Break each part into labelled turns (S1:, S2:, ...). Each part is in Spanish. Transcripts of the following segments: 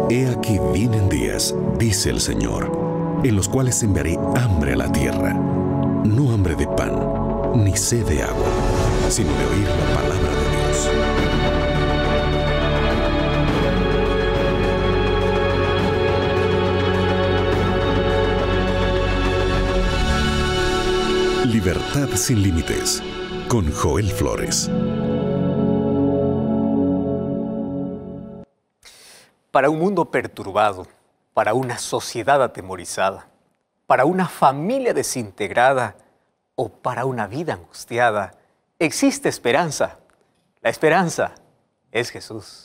S1: He aquí vienen días, dice el Señor, en los cuales enviaré hambre a la tierra, no hambre de pan, ni sed de agua, sino de oír la palabra de Dios. Libertad sin límites, con Joel Flores.
S2: Para un mundo perturbado, para una sociedad atemorizada, para una familia desintegrada o para una vida angustiada, existe esperanza. La esperanza es Jesús.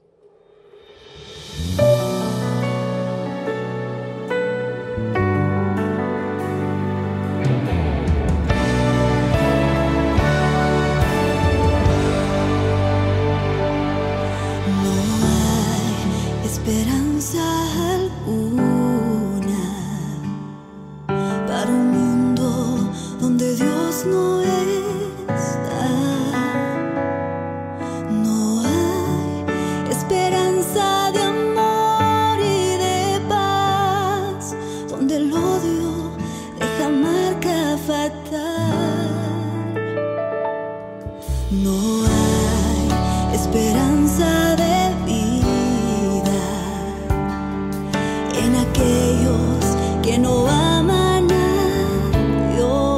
S3: Esperanza alguna para un mundo donde Dios no está. No hay esperanza de amor y de paz, donde el odio deja marca fatal. No hay esperanza de aquellos que no aman a Dios.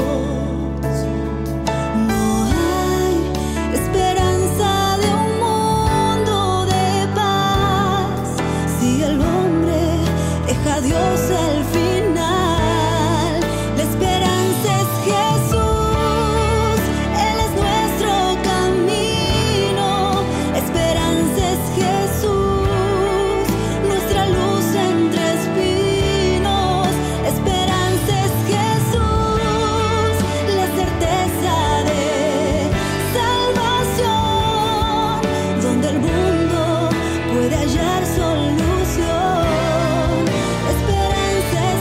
S3: No hay esperanza de un mundo de paz si el hombre deja a Dios al final. La esperanza es Jesús, Él es nuestro camino. La esperanza es Jesús, nuestra luz entre espinos. La esperanza es Jesús, la certeza de salvación, donde el mundo puede hallar solución. La esperanza es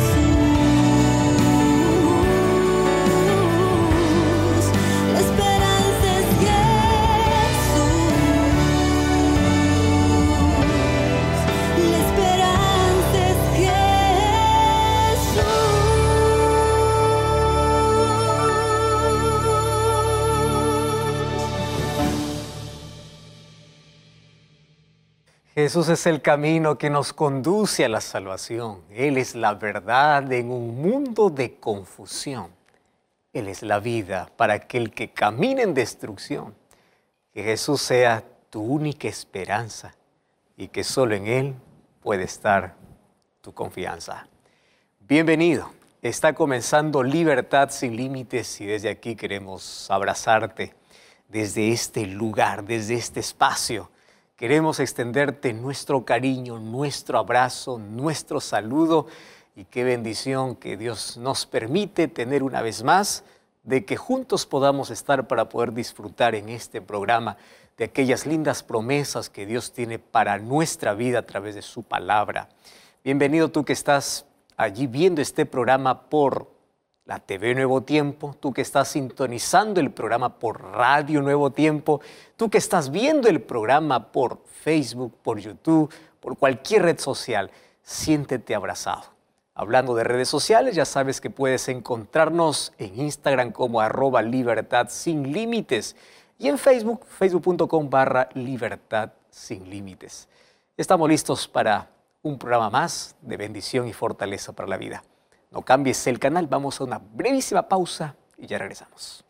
S3: Jesús, la esperanza es Jesús, la esperanza es Jesús.
S2: Jesús es el camino que nos conduce a la salvación. Él es la verdad en un mundo de confusión. Él es la vida para aquel que camina en destrucción. Que Jesús sea tu única esperanza y que solo en Él puede estar tu confianza. Bienvenido. Está comenzando Libertad sin Límites y desde aquí queremos abrazarte desde este lugar, desde este espacio. Queremos extenderte nuestro cariño, nuestro abrazo, nuestro saludo y qué bendición que Dios nos permite tener una vez más de que juntos podamos estar para poder disfrutar en este programa de aquellas lindas promesas que Dios tiene para nuestra vida a través de su palabra. Bienvenido tú que estás allí viendo este programa por la TV Nuevo Tiempo, tú que estás sintonizando el programa por Radio Nuevo Tiempo, tú que estás viendo el programa por Facebook, por YouTube, por cualquier red social, siéntete abrazado. Hablando de redes sociales, ya sabes que puedes encontrarnos en Instagram como @Libertad Sin Límites y en Facebook, facebook.com/Libertad Sin Límites. Estamos listos para un programa más de bendición y fortaleza para la vida. No cambies el canal, vamos a una brevísima pausa y ya regresamos.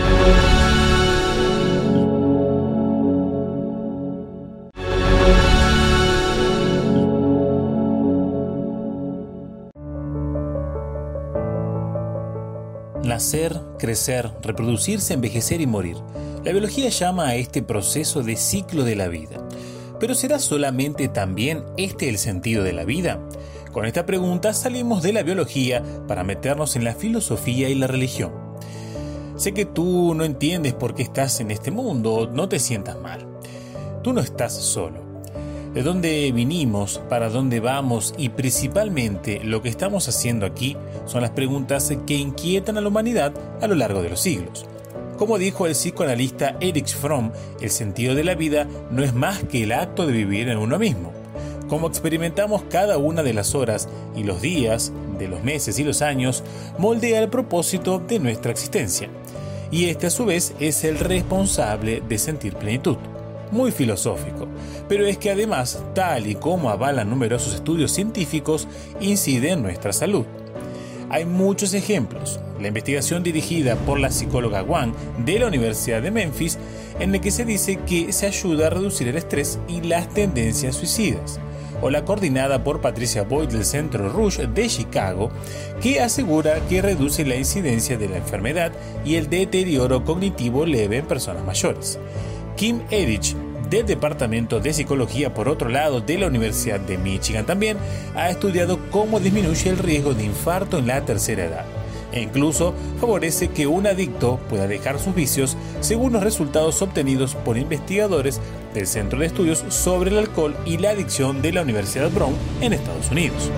S4: Nacer, crecer, reproducirse, envejecer y morir. La biología llama a este proceso de ciclo de la vida. ¿Pero será solamente también este el sentido de la vida? Con esta pregunta salimos de la biología para meternos en la filosofía y la religión. Sé que tú no entiendes por qué estás en este mundo, no te sientas mal. Tú no estás solo. De dónde vinimos, para dónde vamos y principalmente lo que estamos haciendo aquí son las preguntas que inquietan a la humanidad a lo largo de los siglos. Como dijo el psicoanalista Erich Fromm, el sentido de la vida no es más que el acto de vivir en uno mismo. Como experimentamos cada una de las horas y los días, de los meses y los años, moldea el propósito de nuestra existencia. Y este a su vez es el responsable de sentir plenitud. Muy filosófico, pero es que además, tal y como avalan numerosos estudios científicos, incide en nuestra salud. Hay muchos ejemplos. La investigación dirigida por la psicóloga Wang de la Universidad de Memphis, en la que se dice que se ayuda a reducir el estrés y las tendencias suicidas. O la coordinada por Patricia Boyd del Centro Rush de Chicago, que asegura que reduce la incidencia de la enfermedad y el deterioro cognitivo leve en personas mayores. Kim Erich, del Departamento de Psicología, por otro lado, de la Universidad de Michigan también, ha estudiado cómo disminuye el riesgo de infarto en la tercera edad. E incluso favorece que un adicto pueda dejar sus vicios, según los resultados obtenidos por investigadores del Centro de Estudios sobre el Alcohol y la Adicción de la Universidad Brown en Estados Unidos.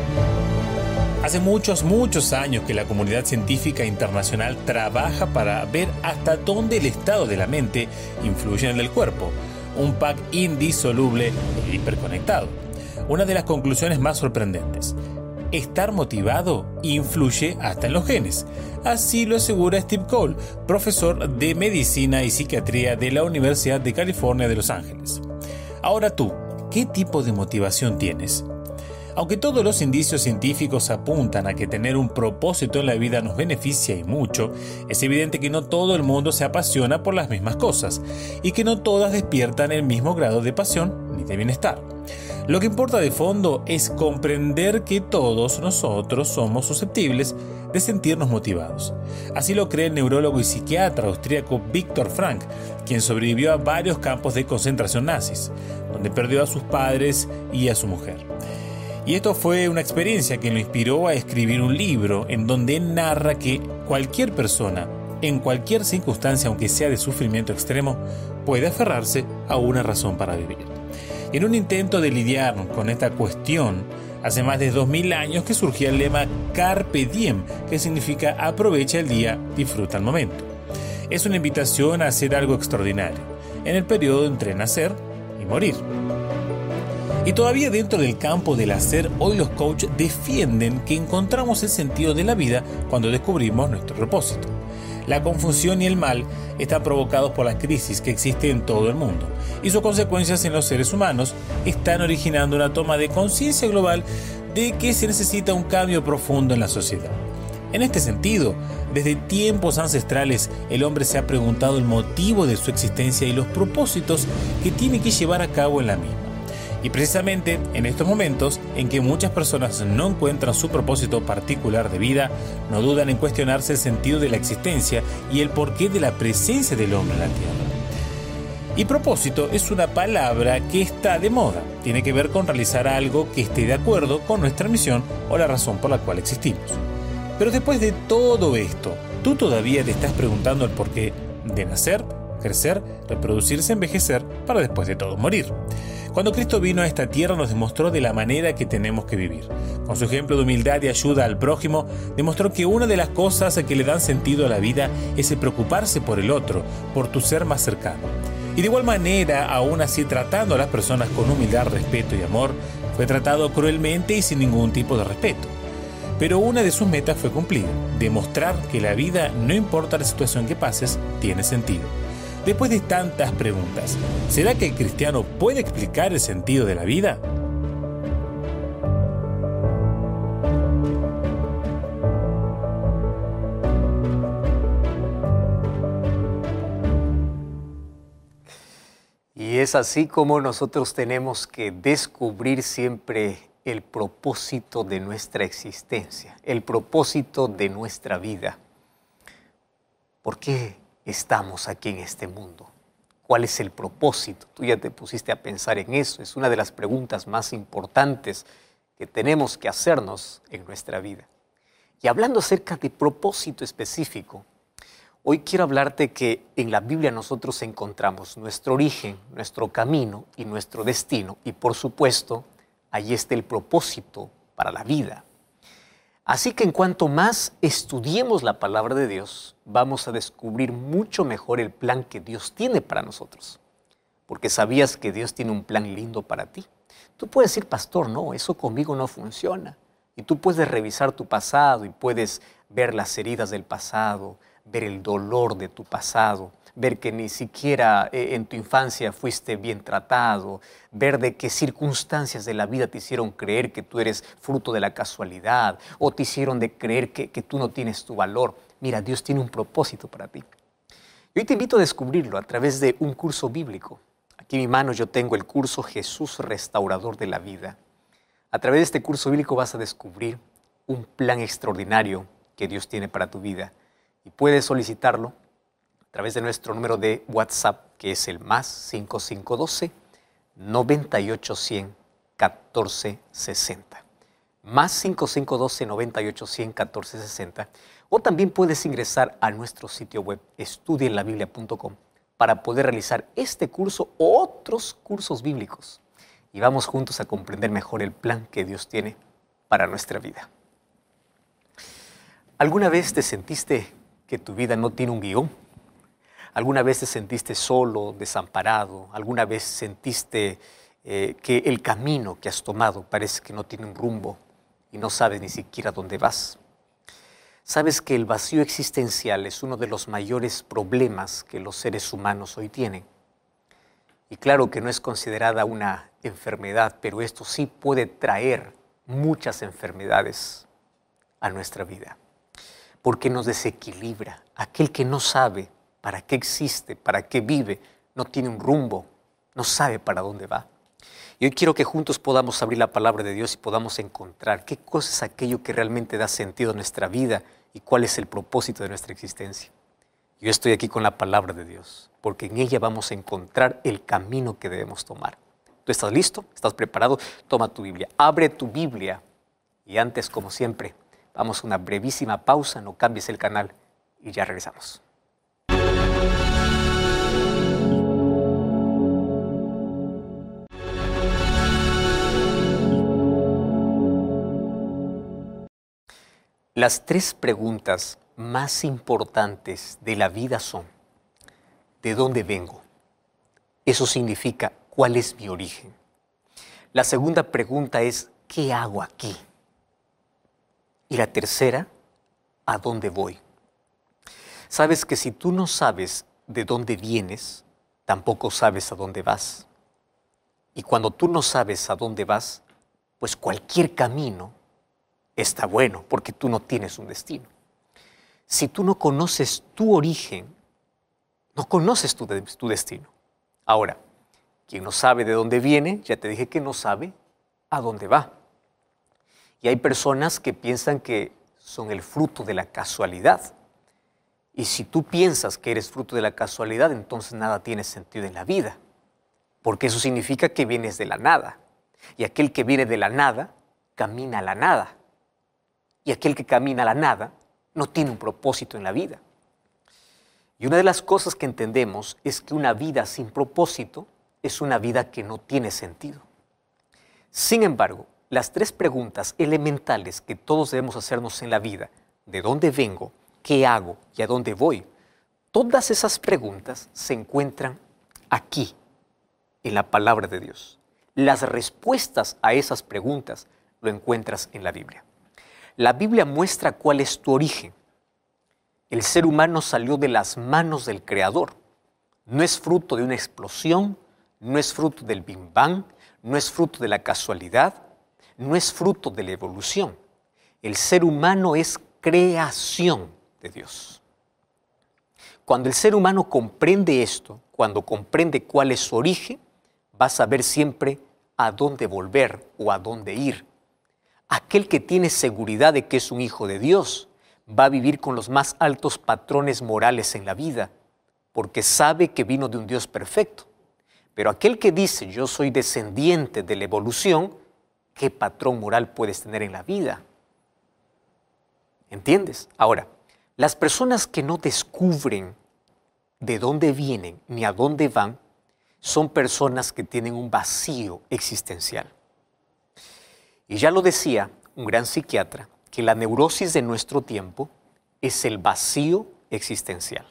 S4: Hace muchos años que la comunidad científica internacional trabaja para ver hasta dónde el estado de la mente influye en el cuerpo, un pack indisoluble e hiperconectado. Una de las conclusiones más sorprendentes: estar motivado influye hasta en los genes. Así lo asegura Steve Cole, profesor de Medicina y Psiquiatría de la Universidad de California de Los Ángeles. Ahora tú, ¿qué tipo de motivación tienes? Aunque todos los indicios científicos apuntan a que tener un propósito en la vida nos beneficia y mucho, es evidente que no todo el mundo se apasiona por las mismas cosas y que no todas despiertan el mismo grado de pasión ni de bienestar. Lo que importa de fondo es comprender que todos nosotros somos susceptibles de sentirnos motivados. Así lo cree el neurólogo y psiquiatra austríaco Viktor Frankl, quien sobrevivió a varios campos de concentración nazis, donde perdió a sus padres y a su mujer. Y esto fue una experiencia que lo inspiró a escribir un libro en donde él narra que cualquier persona, en cualquier circunstancia, aunque sea de sufrimiento extremo, puede aferrarse a una razón para vivir. Y en un intento de lidiar con esta cuestión, hace más de 2000 años que surgía el lema Carpe Diem, que significa aprovecha el día, disfruta el momento. Es una invitación a hacer algo extraordinario, en el periodo entre nacer y morir. Y todavía dentro del campo del hacer, hoy los coaches defienden que encontramos el sentido de la vida cuando descubrimos nuestro propósito. La confusión y el mal están provocados por la crisis que existe en todo el mundo, y sus consecuencias en los seres humanos están originando una toma de conciencia global de que se necesita un cambio profundo en la sociedad. En este sentido, desde tiempos ancestrales, el hombre se ha preguntado el motivo de su existencia y los propósitos que tiene que llevar a cabo en la misma. Y precisamente en estos momentos en que muchas personas no encuentran su propósito particular de vida, no dudan en cuestionarse el sentido de la existencia y el porqué de la presencia del hombre en la Tierra. Y propósito es una palabra que está de moda. Tiene que ver con realizar algo que esté de acuerdo con nuestra misión o la razón por la cual existimos. Pero después de todo esto, ¿tú todavía te estás preguntando el porqué de nacer, crecer, reproducirse, envejecer, para después de todo morir? Cuando Cristo vino a esta tierra nos demostró de la manera que tenemos que vivir. Con su ejemplo de humildad y ayuda al prójimo, demostró que una de las cosas que le dan sentido a la vida es el preocuparse por el otro, por tu ser más cercano. Y de igual manera, aún así tratando a las personas con humildad, respeto y amor, fue tratado cruelmente y sin ningún tipo de respeto. Pero una de sus metas fue cumplida: demostrar que la vida, no importa la situación que pases, tiene sentido. Después de tantas preguntas, ¿será que el cristiano puede explicar el sentido de la vida?
S2: Y es así como nosotros tenemos que descubrir siempre el propósito de nuestra existencia, el propósito de nuestra vida. ¿Por qué estamos aquí en este mundo? ¿Cuál es el propósito? Tú ya te pusiste a pensar en eso. Es una de las preguntas más importantes que tenemos que hacernos en nuestra vida. Y hablando acerca de propósito específico, hoy quiero hablarte que en la Biblia nosotros encontramos nuestro origen, nuestro camino y nuestro destino. Y por supuesto, ahí está el propósito para la vida. Así que en cuanto más estudiemos la palabra de Dios, vamos a descubrir mucho mejor el plan que Dios tiene para nosotros. Porque sabías que Dios tiene un plan lindo para ti. Tú puedes decir, pastor, no, eso conmigo no funciona. Y tú puedes revisar tu pasado y puedes ver las heridas del pasado, ver el dolor de tu pasado, ver que ni siquiera en tu infancia fuiste bien tratado, ver de qué circunstancias de la vida te hicieron creer que tú eres fruto de la casualidad o te hicieron de creer que tú no tienes tu valor. Mira, Dios tiene un propósito para ti. Y hoy te invito a descubrirlo a través de un curso bíblico. Aquí en mi mano yo tengo el curso Jesús Restaurador de la Vida. A través de este curso bíblico vas a descubrir un plan extraordinario que Dios tiene para tu vida. Y puedes solicitarlo a través de nuestro número de WhatsApp, que es el más 5512-9810-1460. Más 5512-9810-1460. O también puedes ingresar a nuestro sitio web, estudienlabiblia.com, para poder realizar este curso o otros cursos bíblicos. Y vamos juntos a comprender mejor el plan que Dios tiene para nuestra vida. ¿Alguna vez te sentiste que tu vida no tiene un guión? ¿Alguna vez te sentiste solo, desamparado? ¿Alguna vez sentiste que el camino que has tomado parece que no tiene un rumbo y no sabes ni siquiera dónde vas? Sabes que el vacío existencial es uno de los mayores problemas que los seres humanos hoy tienen. Y claro que no es considerada una enfermedad, pero esto sí puede traer muchas enfermedades a nuestra vida, porque nos desequilibra. Aquel que no sabe para qué existe, para qué vive, no tiene un rumbo, no sabe para dónde va. Y hoy quiero que juntos podamos abrir la palabra de Dios y podamos encontrar qué cosa es aquello que realmente da sentido a nuestra vida y cuál es el propósito de nuestra existencia. Yo estoy aquí con la palabra de Dios, porque en ella vamos a encontrar el camino que debemos tomar. ¿Tú estás listo? ¿Estás preparado? Toma tu Biblia, abre tu Biblia y antes, como siempre, vamos a una brevísima pausa, no cambies el canal y ya regresamos. Las tres preguntas más importantes de la vida son: ¿de dónde vengo? Eso significa, ¿cuál es mi origen? La segunda pregunta es, ¿qué hago aquí? Y la tercera, ¿a dónde voy? Sabes que si tú no sabes de dónde vienes, tampoco sabes a dónde vas. Y cuando tú no sabes a dónde vas, pues cualquier camino está bueno, porque tú no tienes un destino. Si tú no conoces tu origen, no conoces tu destino. Ahora, quien no sabe de dónde viene, ya te dije que no sabe a dónde va. Y hay personas que piensan que son el fruto de la casualidad. Y si tú piensas que eres fruto de la casualidad, entonces nada tiene sentido en la vida. Porque eso significa que vienes de la nada. Y aquel que viene de la nada, camina a la nada. Y aquel que camina a la nada, no tiene un propósito en la vida. Y una de las cosas que entendemos es que una vida sin propósito es una vida que no tiene sentido. Sin embargo, las tres preguntas elementales que todos debemos hacernos en la vida, ¿de dónde vengo? ¿Qué hago? ¿Y a dónde voy? Todas esas preguntas se encuentran aquí, en la palabra de Dios. Las respuestas a esas preguntas lo encuentras en la Biblia. La Biblia muestra cuál es tu origen. El ser humano salió de las manos del Creador. No es fruto de una explosión, no es fruto del Big Bang, no es fruto de la casualidad, no es fruto de la evolución. El ser humano es creación de Dios. Cuando el ser humano comprende esto, cuando comprende cuál es su origen, va a saber siempre a dónde volver o a dónde ir. Aquel que tiene seguridad de que es un hijo de Dios va a vivir con los más altos patrones morales en la vida, porque sabe que vino de un Dios perfecto. Pero aquel que dice, yo soy descendiente de la evolución, ¿qué patrón moral puedes tener en la vida? ¿Entiendes? Ahora, las personas que no descubren de dónde vienen ni a dónde van, son personas que tienen un vacío existencial. Y ya lo decía un gran psiquiatra, que la neurosis de nuestro tiempo es el vacío existencial.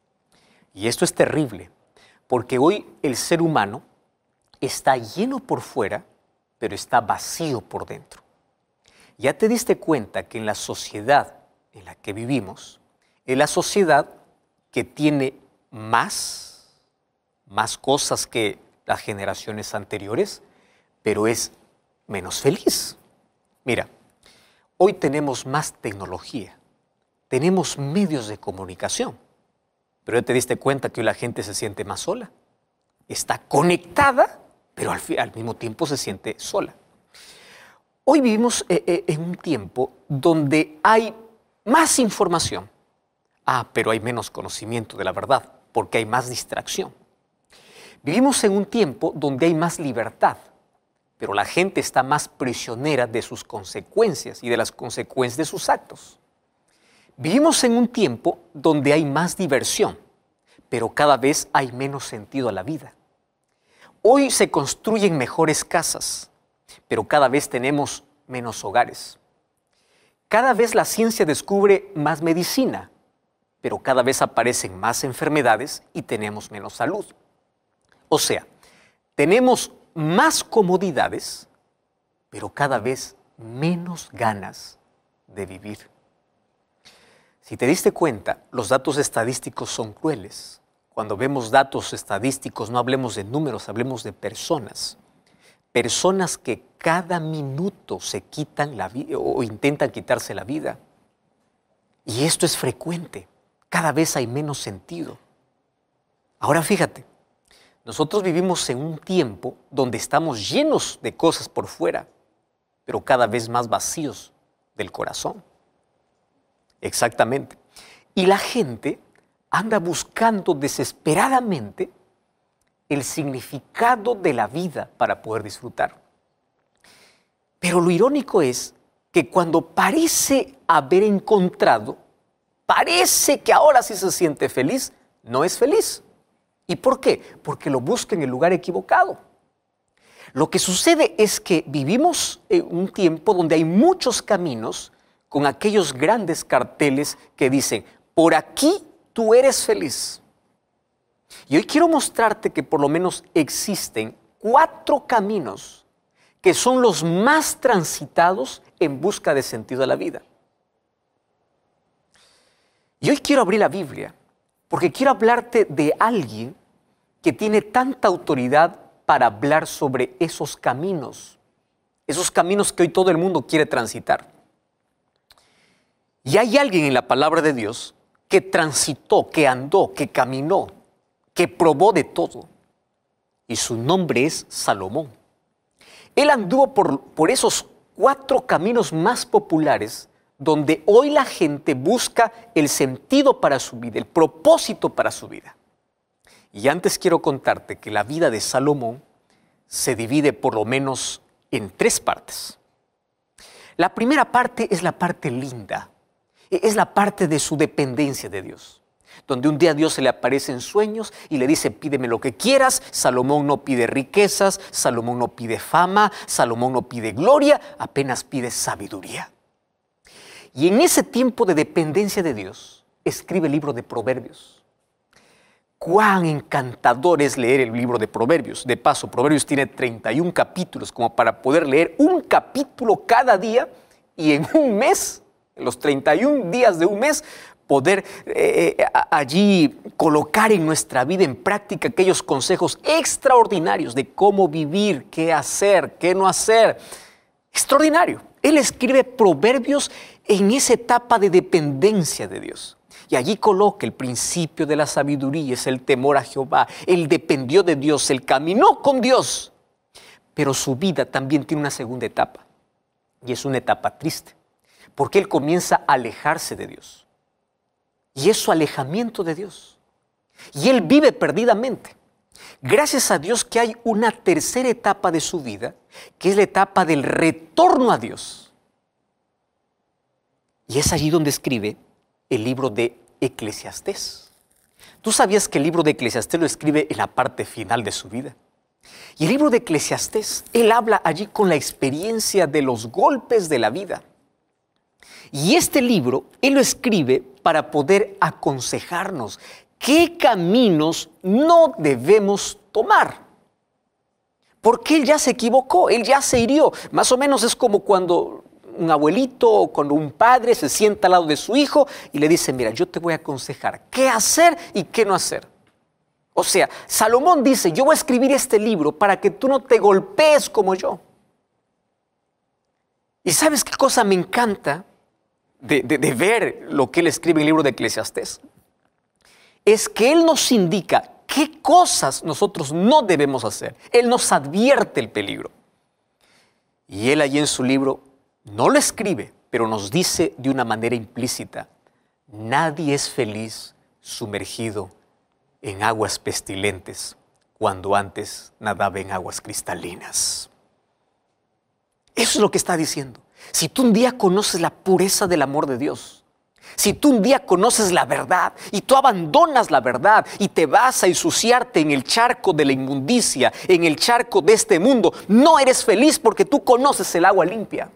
S2: Y esto es terrible, porque hoy el ser humano está lleno por fuera pero está vacío por dentro. ¿Ya te diste cuenta que en la sociedad en la que vivimos, es la sociedad que tiene más cosas que las generaciones anteriores, pero es menos feliz? Mira, hoy tenemos más tecnología, tenemos medios de comunicación, pero ya te diste cuenta que hoy la gente se siente más sola. Está conectada, pero al mismo tiempo se siente sola. Hoy vivimos en un tiempo donde hay más información. Pero hay menos conocimiento de la verdad, porque hay más distracción. Vivimos en un tiempo donde hay más libertad, pero la gente está más prisionera de sus consecuencias y de las consecuencias de sus actos. Vivimos en un tiempo donde hay más diversión, pero cada vez hay menos sentido a la vida. Hoy se construyen mejores casas, pero cada vez tenemos menos hogares. Cada vez la ciencia descubre más medicina, pero cada vez aparecen más enfermedades y tenemos menos salud. O sea, tenemos más comodidades, pero cada vez menos ganas de vivir. Si te diste cuenta, los datos estadísticos son crueles. Cuando vemos datos estadísticos, no hablemos de números, hablemos de personas. Personas que cada minuto se quitan la vida o intentan quitarse la vida. Y esto es frecuente. Cada vez hay menos sentido. Ahora fíjate, nosotros vivimos en un tiempo donde estamos llenos de cosas por fuera, pero cada vez más vacíos del corazón. Exactamente. Y la gente anda buscando desesperadamente el significado de la vida para poder disfrutar. Pero lo irónico es que cuando parece haber encontrado, parece que ahora sí se siente feliz, no es feliz. ¿Y por qué? Porque lo busca en el lugar equivocado. Lo que sucede es que vivimos en un tiempo donde hay muchos caminos con aquellos grandes carteles que dicen, por aquí tú eres feliz. Y hoy quiero mostrarte que por lo menos existen 4 caminos que son los más transitados en busca de sentido a la vida. Y hoy quiero abrir la Biblia porque quiero hablarte de alguien que tiene tanta autoridad para hablar sobre esos caminos que hoy todo el mundo quiere transitar. Y hay alguien en la palabra de Dios que transitó, que andó, que caminó, que probó de todo. Y su nombre es Salomón. Él anduvo por esos 4 caminos más populares donde hoy la gente busca el sentido para su vida, el propósito para su vida. Y antes quiero contarte que la vida de Salomón se divide por lo menos en 3 partes. La primera parte es la parte linda, es la parte de su dependencia de Dios, donde un día Dios se le aparece en sueños y le dice, pídeme lo que quieras. Salomón no pide riquezas, Salomón no pide fama, Salomón no pide gloria, apenas pide sabiduría. Y en ese tiempo de dependencia de Dios, escribe el libro de Proverbios. Cuán encantador es leer el libro de Proverbios. De paso, Proverbios tiene 31 capítulos, como para poder leer un capítulo cada día y en un mes, en los 31 días de un mes, poder allí colocar en nuestra vida en práctica aquellos consejos extraordinarios de cómo vivir, qué hacer, qué no hacer. Extraordinario. Él escribe Proverbios en esa etapa de dependencia de Dios. Y allí coloca el principio de la sabiduría, es el temor a Jehová. Él dependió de Dios, él caminó con Dios. Pero su vida también tiene una segunda etapa. Y es una etapa triste, porque él comienza a alejarse de Dios. Y es su alejamiento de Dios. Y él vive perdidamente. Gracias a Dios que hay una tercera etapa de su vida, que es la etapa del retorno a Dios. Y es allí donde escribe el libro de Eclesiastés. ¿Tú sabías que el libro de Eclesiastés lo escribe en la parte final de su vida? Y el libro de Eclesiastés, él habla allí con la experiencia de los golpes de la vida. Y este libro, él lo escribe para poder aconsejarnos qué caminos no debemos tomar. Porque él ya se equivocó, él ya se hirió. Más o menos es como cuando un abuelito o cuando un padre se sienta al lado de su hijo y le dice, mira, yo te voy a aconsejar qué hacer y qué no hacer. O sea, Salomón dice, yo voy a escribir este libro para que tú no te golpees como yo. ¿Y sabes qué cosa me encanta de ver lo que él escribe en el libro de Eclesiastés? Es que él nos indica qué cosas nosotros no debemos hacer. Él nos advierte el peligro. Y él allí en su libro no lo escribe, pero nos dice de una manera implícita, nadie es feliz sumergido en aguas pestilentes cuando antes nadaba en aguas cristalinas. Eso es lo que está diciendo. Si tú un día conoces la pureza del amor de Dios, si tú un día conoces la verdad y tú abandonas la verdad y te vas a ensuciarte en el charco de la inmundicia, en el charco de este mundo, no eres feliz porque tú conoces el agua limpia.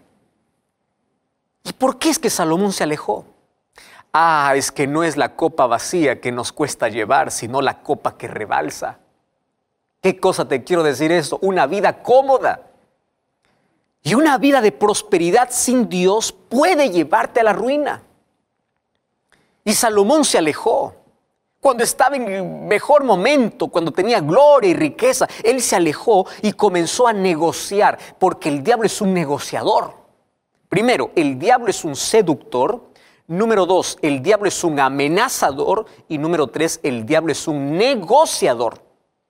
S2: ¿Y por qué es que Salomón se alejó? Es que no es la copa vacía que nos cuesta llevar, sino la copa que rebalsa. ¿Qué cosa te quiero decir esto? Una vida cómoda y una vida de prosperidad sin Dios puede llevarte a la ruina. Y Salomón se alejó. Cuando estaba en el mejor momento, cuando tenía gloria y riqueza, él se alejó y comenzó a negociar, porque el diablo es un negociador. Primero, el diablo es un seductor. Número 2, el diablo es un amenazador. Y número 3, el diablo es un negociador.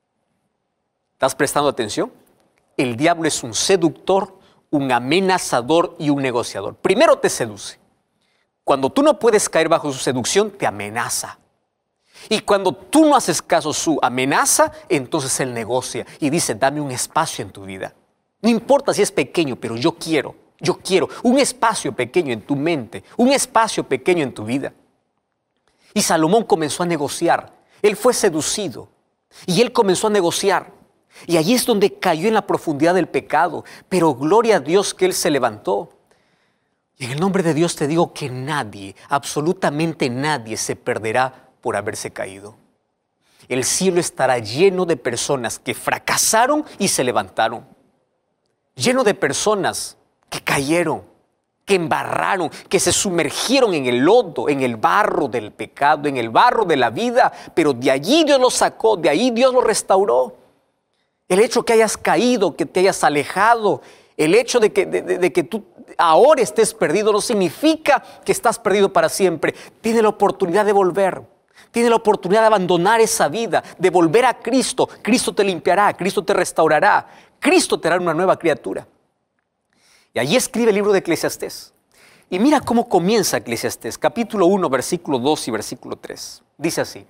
S2: ¿Estás prestando atención? El diablo es un seductor, un amenazador y un negociador. Primero te seduce. Cuando tú no puedes caer bajo su seducción, te amenaza. Y cuando tú no haces caso a su amenaza, entonces él negocia y dice, dame un espacio en tu vida. No importa si es pequeño, pero yo quiero un espacio pequeño en tu mente, un espacio pequeño en tu vida. Y Salomón comenzó a negociar. Él fue seducido y él comenzó a negociar. Y allí es donde cayó en la profundidad del pecado. Pero gloria a Dios que él se levantó. Y en el nombre de Dios te digo que nadie, absolutamente nadie se perderá por haberse caído. El cielo estará lleno de personas que fracasaron y se levantaron. Lleno de personas que cayeron, que embarraron, que se sumergieron en el lodo, en el barro del pecado, en el barro de la vida, pero de allí Dios los sacó, de ahí Dios los restauró. El hecho que hayas caído, que te hayas alejado, el hecho de que tú ahora estés perdido no significa que estás perdido para siempre. Tienes la oportunidad de volver. Tienes la oportunidad de abandonar esa vida, de volver a Cristo. Cristo te limpiará, Cristo te restaurará, Cristo te hará una nueva criatura. Y allí escribe el libro de Eclesiastés. Y mira cómo comienza Eclesiastés, capítulo 1, versículo 2 y versículo 3. Dice así,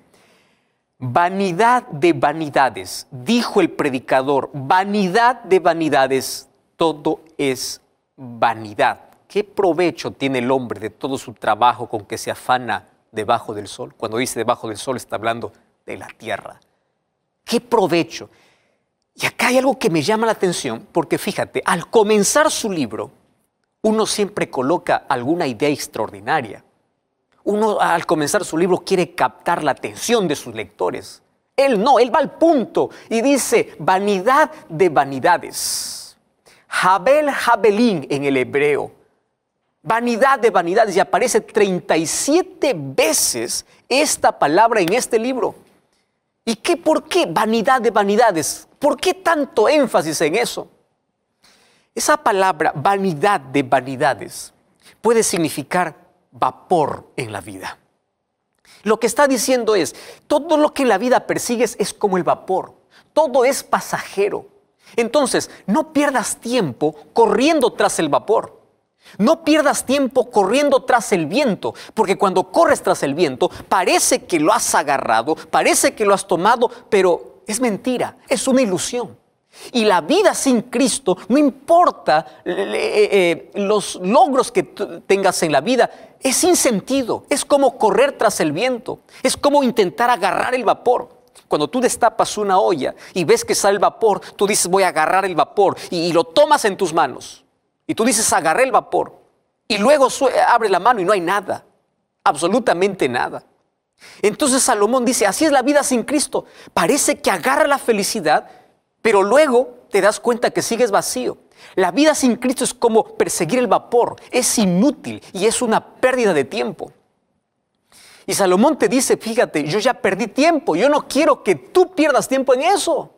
S2: vanidad de vanidades, dijo el predicador, vanidad de vanidades, todo es vanidad. ¿Qué provecho tiene el hombre de todo su trabajo con que se afana debajo del sol? Cuando dice debajo del sol está hablando de la tierra. ¿Qué provecho? Y acá hay algo que me llama la atención, porque fíjate, al comenzar su libro, uno siempre coloca alguna idea extraordinaria. Uno al comenzar su libro quiere captar la atención de sus lectores. Él no, él va al punto y dice, vanidad de vanidades. Jabel Jabelín en el hebreo. Vanidad de vanidades, y aparece 37 veces esta palabra en este libro. ¿Y por qué vanidad de vanidades? ¿Por qué tanto énfasis en eso? Esa palabra, vanidad de vanidades, puede significar vapor en la vida. Lo que está diciendo es, todo lo que en la vida persigues es como el vapor. Todo es pasajero. Entonces, no pierdas tiempo corriendo tras el vapor. No pierdas tiempo corriendo tras el viento, porque cuando corres tras el viento, parece que lo has agarrado, parece que lo has tomado, pero es mentira, es una ilusión. Y la vida sin Cristo, no importa los logros que tengas en la vida, es sin sentido. Es como correr tras el viento, es como intentar agarrar el vapor. Cuando tú destapas una olla y ves que sale el vapor, tú dices voy a agarrar el vapor y lo tomas en tus manos. Y tú dices, agarré el vapor. Y luego abre la mano y no hay nada. Absolutamente nada. Entonces Salomón dice, así es la vida sin Cristo. Parece que agarra la felicidad, pero luego te das cuenta que sigues vacío. La vida sin Cristo es como perseguir el vapor, es inútil y es una pérdida de tiempo. Y Salomón te dice, fíjate, yo ya perdí tiempo, yo no quiero que tú pierdas tiempo en eso.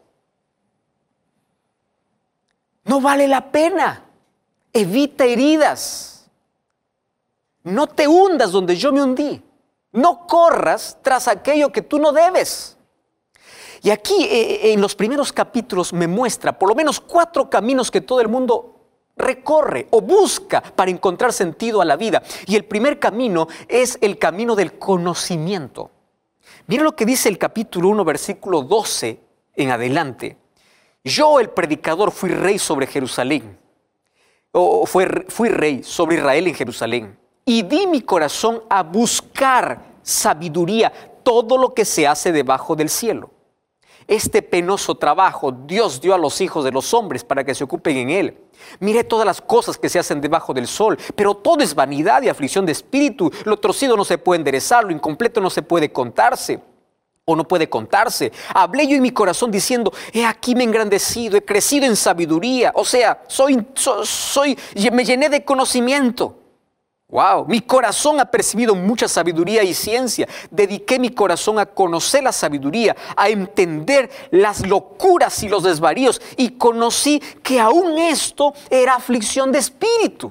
S2: No vale la pena, evita heridas. No te hundas donde yo me hundí, no corras tras aquello que tú no debes. Y aquí en los primeros capítulos me muestra por lo menos 4 caminos que todo el mundo recorre o busca para encontrar sentido a la vida. Y el primer camino es el camino del conocimiento. Mira lo que dice el capítulo 1, versículo 12 en adelante. Yo, el predicador, fui rey sobre Jerusalén. Fui rey sobre Israel en Jerusalén. Y di mi corazón a buscar sabiduría, todo lo que se hace debajo del cielo. Este penoso trabajo Dios dio a los hijos de los hombres para que se ocupen en él. Miré todas las cosas que se hacen debajo del sol, pero todo es vanidad y aflicción de espíritu. Lo torcido no se puede enderezar, lo incompleto no se puede contarse o no puede contarse. Hablé yo en mi corazón diciendo, he aquí me he engrandecido, he crecido en sabiduría. O sea, me llené de conocimiento. Wow, mi corazón ha percibido mucha sabiduría y ciencia. Dediqué mi corazón a conocer la sabiduría, a entender las locuras y los desvaríos. Y conocí que aún esto era aflicción de espíritu.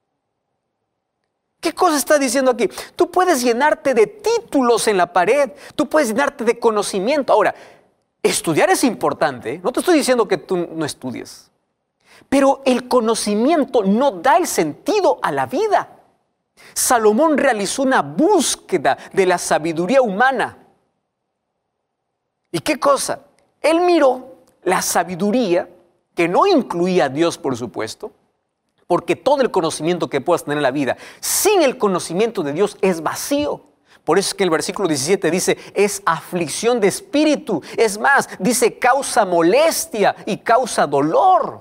S2: ¿Qué cosa está diciendo aquí? Tú puedes llenarte de títulos en la pared. Tú puedes llenarte de conocimiento. Ahora, estudiar es importante. No te estoy diciendo que tú no estudies. Pero el conocimiento no da el sentido a la vida. Salomón realizó una búsqueda de la sabiduría humana. ¿Y qué cosa? Él miró la sabiduría, que no incluía a Dios, por supuesto, porque todo el conocimiento que puedas tener en la vida, sin el conocimiento de Dios, es vacío. Por eso es que el versículo 17 dice, es aflicción de espíritu. Es más, dice, causa molestia y causa dolor.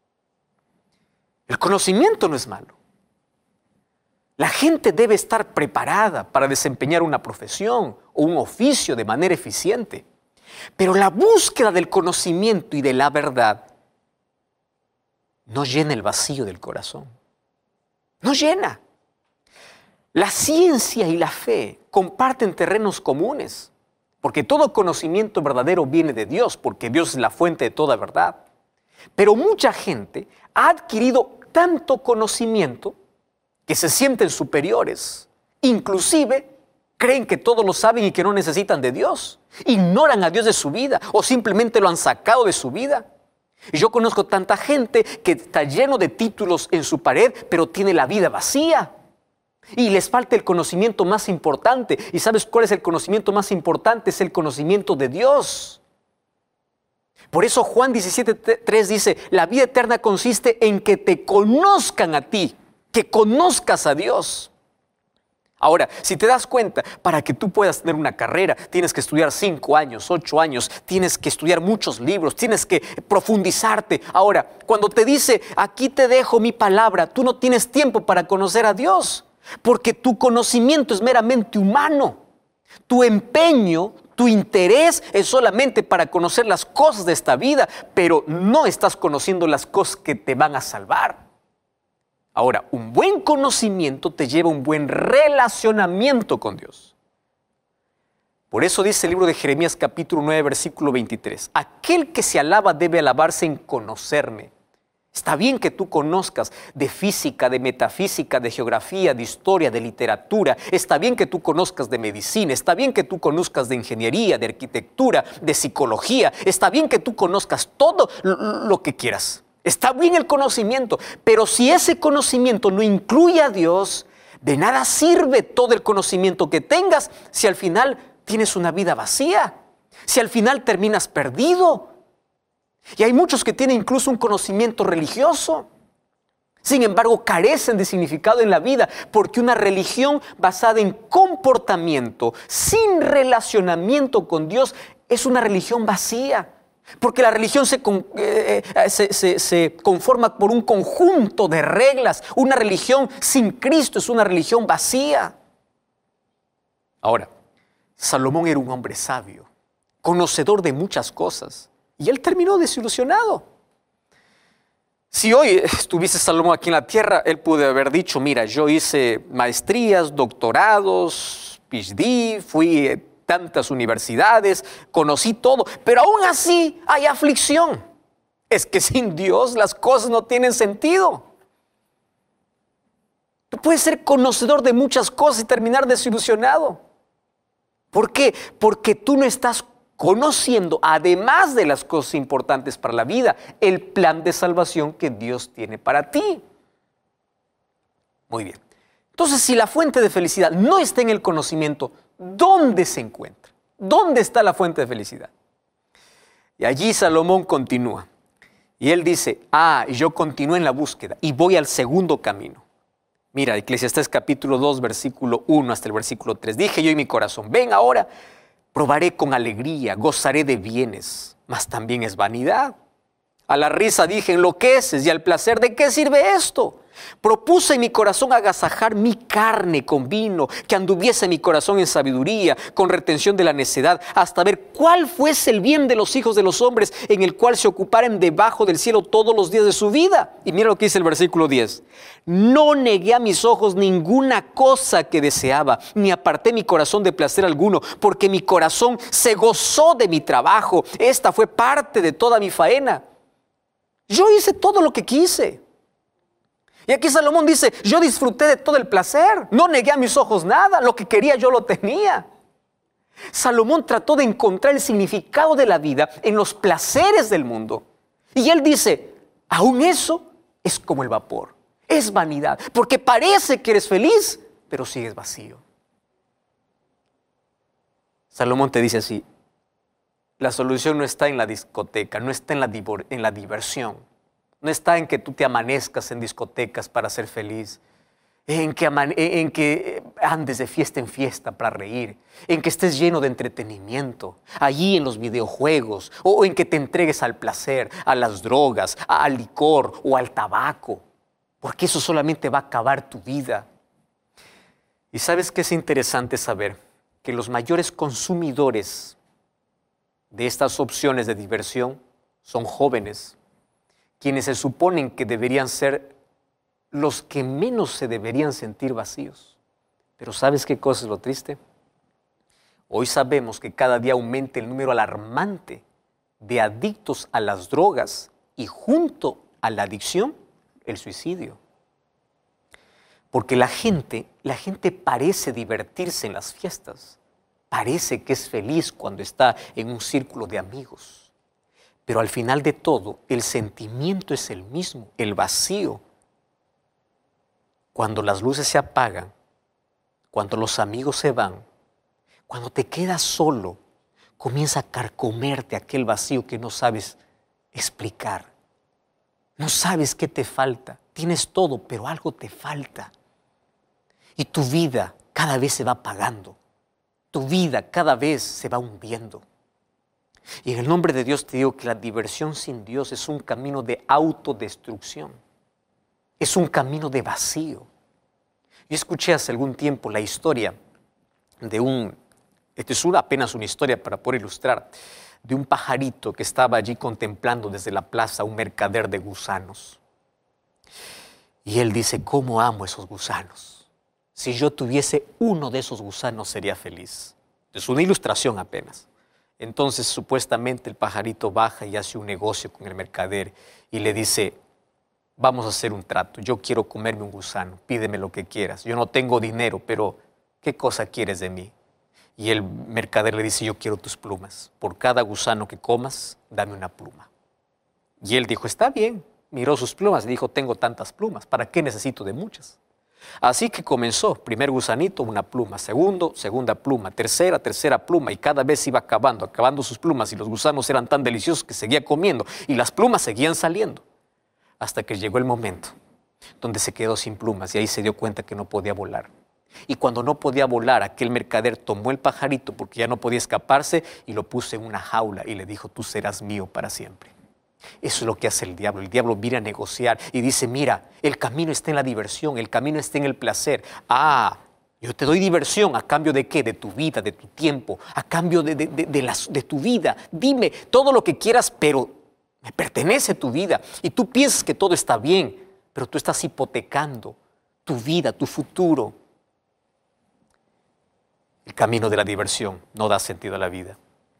S2: El conocimiento no es malo. La gente debe estar preparada para desempeñar una profesión o un oficio de manera eficiente. Pero la búsqueda del conocimiento y de la verdad no llena el vacío del corazón. No llena. La ciencia y la fe comparten terrenos comunes, porque todo conocimiento verdadero viene de Dios, porque Dios es la fuente de toda verdad. Pero mucha gente ha adquirido tanto conocimiento que se sienten superiores, inclusive creen que todo lo saben y que no necesitan de Dios, ignoran a Dios de su vida o simplemente lo han sacado de su vida. Y yo conozco tanta gente que está lleno de títulos en su pared, pero tiene la vida vacía y les falta el conocimiento más importante. ¿Y sabes cuál es el conocimiento más importante? Es el conocimiento de Dios. Por eso Juan 17:3 dice, la vida eterna consiste en que te conozcan a ti, que conozcas a Dios. Ahora, si te das cuenta, para que tú puedas tener una carrera, tienes que estudiar 5 años, 8 años, tienes que estudiar muchos libros, tienes que profundizarte. Ahora, cuando te dice, aquí te dejo mi palabra, tú no tienes tiempo para conocer a Dios, porque tu conocimiento es meramente humano. Tu empeño, tu interés es solamente para conocer las cosas de esta vida, pero no estás conociendo las cosas que te van a salvar. Ahora, un buen conocimiento te lleva a un buen relacionamiento con Dios. Por eso dice el libro de Jeremías capítulo 9, versículo 23. Aquel que se alaba debe alabarse en conocerme. Está bien que tú conozcas de física, de metafísica, de geografía, de historia, de literatura. Está bien que tú conozcas de medicina. Está bien que tú conozcas de ingeniería, de arquitectura, de psicología. Está bien que tú conozcas todo lo que quieras. Está bien el conocimiento, pero si ese conocimiento no incluye a Dios, de nada sirve todo el conocimiento que tengas si al final tienes una vida vacía, si al final terminas perdido. Y hay muchos que tienen incluso un conocimiento religioso. Sin embargo, carecen de significado en la vida porque una religión basada en comportamiento, sin relacionamiento con Dios, es una religión vacía. Porque la religión se conforma por un conjunto de reglas. Una religión sin Cristo es una religión vacía. Ahora, Salomón era un hombre sabio, conocedor de muchas cosas. Y él terminó desilusionado. Si hoy estuviese Salomón aquí en la tierra, él pudo haber dicho, mira, yo hice maestrías, doctorados, PhD, fui a tantas universidades, conocí todo, pero aún así hay aflicción. Es que sin Dios las cosas no tienen sentido. Tú puedes ser conocedor de muchas cosas y terminar desilusionado. ¿Por qué? Porque tú no estás conociendo, además de las cosas importantes para la vida, el plan de salvación que Dios tiene para ti. Muy bien. Entonces, si la fuente de felicidad no está en el conocimiento, ¿dónde se encuentra? ¿Dónde está la fuente de felicidad? Y allí Salomón continúa. Y él dice, yo continúo en la búsqueda y voy al segundo camino. Mira, Eclesiastés capítulo 2, versículo 1 hasta el versículo 3. Dije yo en mi corazón, ven ahora, probaré con alegría, gozaré de bienes, mas también es vanidad. A la risa dije, enloqueces, y al placer, ¿de qué sirve esto? Propuse en mi corazón agasajar mi carne con vino, que anduviese mi corazón en sabiduría, con retención de la necedad, hasta ver cuál fuese el bien de los hijos de los hombres, en el cual se ocuparen debajo del cielo todos los días de su vida. Y mira lo que dice el versículo 10. No negué a mis ojos ninguna cosa que deseaba, ni aparté mi corazón de placer alguno, porque mi corazón se gozó de mi trabajo. Esta fue parte de toda mi faena. Yo hice todo lo que quise. Y aquí Salomón dice, yo disfruté de todo el placer, no negué a mis ojos nada, lo que quería yo lo tenía. Salomón trató de encontrar el significado de la vida en los placeres del mundo. Y él dice, aún eso es como el vapor, es vanidad, porque parece que eres feliz, pero sigues vacío. Salomón te dice así, la solución no está en la discoteca, no está en la diversión. No está en que tú te amanezcas en discotecas para ser feliz, en que andes de fiesta en fiesta para reír, en que estés lleno de entretenimiento, allí en los videojuegos, o en que te entregues al placer, a las drogas, al licor o al tabaco, porque eso solamente va a acabar tu vida. Y ¿sabes qué es interesante saber? Que los mayores consumidores de estas opciones de diversión son jóvenes, quienes se suponen que deberían ser los que menos se deberían sentir vacíos. Pero ¿sabes qué cosa es lo triste? Hoy sabemos que cada día aumenta el número alarmante de adictos a las drogas y junto a la adicción, el suicidio. Porque la gente parece divertirse en las fiestas, parece que es feliz cuando está en un círculo de amigos. Pero al final de todo, el sentimiento es el mismo, el vacío. Cuando las luces se apagan, cuando los amigos se van, cuando te quedas solo, comienza a carcomerte aquel vacío que no sabes explicar. No sabes qué te falta. Tienes todo, pero algo te falta. Y tu vida cada vez se va apagando. Tu vida cada vez se va hundiendo. Y en el nombre de Dios te digo que la diversión sin Dios es un camino de autodestrucción. Es un camino de vacío. Yo escuché hace algún tiempo la historia de esto es apenas una historia para poder ilustrar, de un pajarito que estaba allí contemplando desde la plaza un mercader de gusanos. Y él dice, ¿cómo amo esos gusanos? Si yo tuviese uno de esos gusanos sería feliz. Es una ilustración apenas. Entonces, supuestamente, el pajarito baja y hace un negocio con el mercader y le dice, vamos a hacer un trato, yo quiero comerme un gusano, pídeme lo que quieras. Yo no tengo dinero, pero ¿qué cosa quieres de mí? Y el mercader le dice, yo quiero tus plumas. Por cada gusano que comas, dame una pluma. Y él dijo, está bien. Miró sus plumas y dijo, tengo tantas plumas, ¿para qué necesito de muchas? Así que comenzó, primer gusanito, una pluma, segunda pluma, tercera pluma, y cada vez iba acabando sus plumas, y los gusanos eran tan deliciosos que seguía comiendo, y las plumas seguían saliendo, hasta que llegó el momento donde se quedó sin plumas, y ahí se dio cuenta que no podía volar. Y cuando no podía volar, aquel mercader tomó el pajarito, porque ya no podía escaparse, y lo puso en una jaula, y le dijo, tú serás mío para siempre. Eso es lo que hace el diablo. El diablo viene a negociar y dice, mira, el camino está en la diversión, el camino está en el placer. Yo te doy diversión, ¿a cambio de qué? De tu vida, de tu tiempo, a cambio de tu vida. Dime todo lo que quieras, pero Me pertenece tu vida. Y tú piensas que todo está bien, pero tú estás hipotecando tu vida, tu futuro. El camino de la diversión no da sentido a la vida.